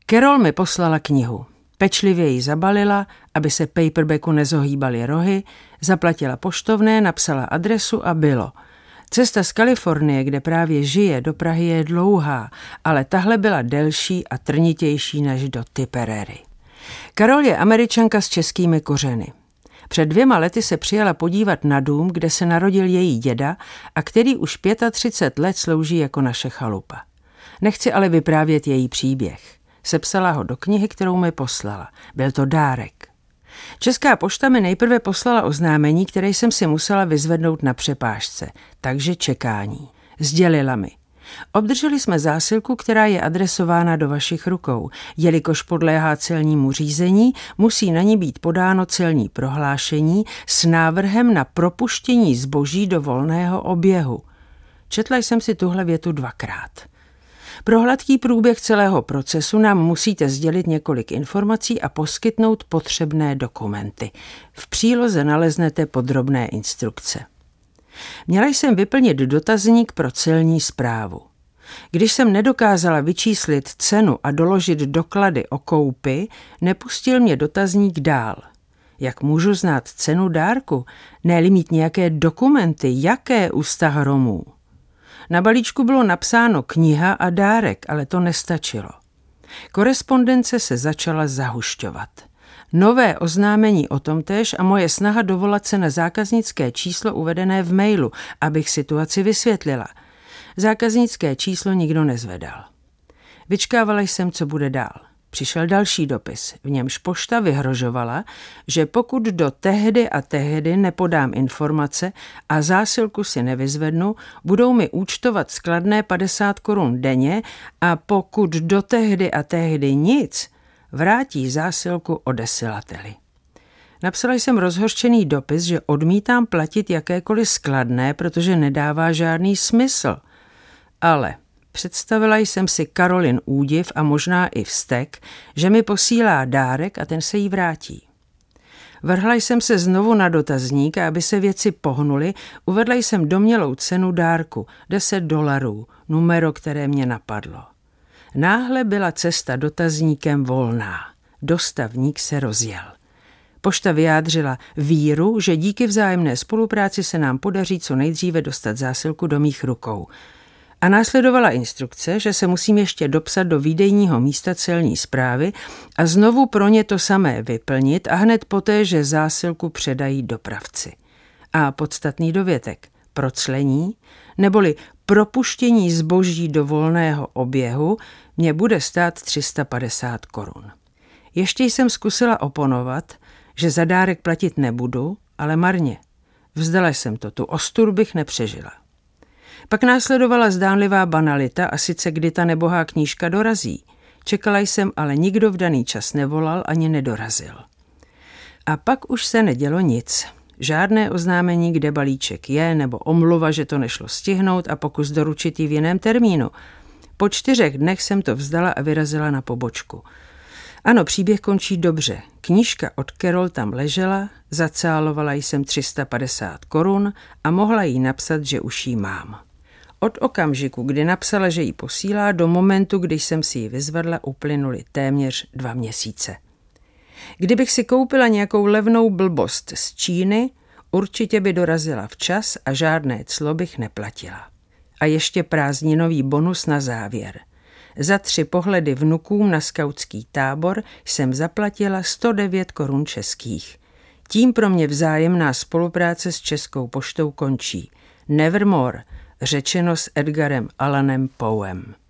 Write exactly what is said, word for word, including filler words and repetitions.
Carol mi poslala knihu. Pečlivě ji zabalila, aby se paperbacku nezohýbaly rohy, zaplatila poštovné, napsala adresu a bylo. Cesta z Kalifornie, kde právě žije, do Prahy je dlouhá, ale tahle byla delší a trnitější než do Tipperary. Carol je Američanka s českými kořeny. Před dvěma lety se přijela podívat na dům, kde se narodil její děda a který už třicet pět let slouží jako naše chalupa. Nechci ale vyprávět její příběh. Sepsala ho do knihy, kterou mi poslala. Byl to dárek. Česká pošta mi nejprve poslala oznámení, které jsem si musela vyzvednout na přepážce, takže čekání. Sdělila mi. Obdrželi jsme zásilku, která je adresována do vašich rukou. Jelikož podléhá celnímu řízení, musí na ní být podáno celní prohlášení s návrhem na propuštění zboží do volného oběhu. Četla jsem si tuhle větu dvakrát. Pro hladký průběh celého procesu nám musíte sdělit několik informací a poskytnout potřebné dokumenty. V příloze naleznete podrobné instrukce. Měla jsem vyplnit dotazník pro celní správu. Když jsem nedokázala vyčíslit cenu a doložit doklady o koupi, nepustil mě dotazník dál. Jak můžu znát cenu dárku? Ne-li mít nějaké dokumenty, jaké ústa hromů? Na balíčku bylo napsáno kniha a dárek, ale to nestačilo. Korespondence se začala zahušťovat. Nové oznámení o tom též a moje snaha dovolat se na zákaznické číslo uvedené v mailu, abych situaci vysvětlila. Zákaznické číslo nikdo nezvedal. Vyčkávala jsem, co bude dál. Přišel další dopis, v němž pošta vyhrožovala, že pokud do tehdy a tehdy nepodám informace a zásilku si nevyzvednu, budou mi účtovat skladné padesát korun denně a pokud do tehdy a tehdy nic, vrátí zásilku odesilateli. Napsala jsem rozhořčený dopis, že odmítám platit jakékoliv skladné, protože nedává žádný smysl. Ale představila jsem si Karolin údiv a možná i vztek, že mi posílá dárek a ten se jí vrátí. Vrhla jsem se znovu na dotazník a aby se věci pohnuly, uvedla jsem domnělou cenu dárku, deset dolarů, numero, které mě napadlo. Náhle byla cesta dotazníkem volná. Dostavník se rozjel. Pošta vyjádřila víru, že díky vzájemné spolupráci se nám podaří co nejdříve dostat zásilku do mých rukou. A následovala instrukce, že se musím ještě dopsat do výdejního místa celní správy a znovu pro ně to samé vyplnit a hned poté, že zásilku předají dopravci. A podstatný dovětek. Proclení, neboli propuštění zboží do volného oběhu, mě bude stát tři sta padesát korun. Ještě jsem zkusila oponovat, že za dárek platit nebudu, ale marně. Vzdala jsem to, tu ostudu bych nepřežila. Pak následovala zdánlivá banalita a sice kdy ta nebohá knížka dorazí. Čekala jsem, ale nikdo v daný čas nevolal ani nedorazil. A pak už se nedělo nic. Žádné oznámení, kde balíček je, nebo omluva, že to nešlo stihnout a pokus doručit ji v jiném termínu. Po čtyřech dnech jsem to vzdala a vyrazila na pobočku. Ano, příběh končí dobře. Knížka od Carol tam ležela, zacálovala jsem tři sta padesát korun a mohla jí napsat, že už ji mám. Od okamžiku, kdy napsala, že ji posílá, do momentu, když jsem si ji vyzvedla, uplynuly téměř dva měsíce. Kdybych si koupila nějakou levnou blbost z Číny, určitě by dorazila včas a žádné clo bych neplatila. A ještě prázdninový bonus na závěr. Za tři pohledy vnukům na skautský tábor jsem zaplatila sto devět korun českých. Tím pro mě vzájemná spolupráce s Českou poštou končí. Nevermore, řečeno s Edgarem Allanem Poem.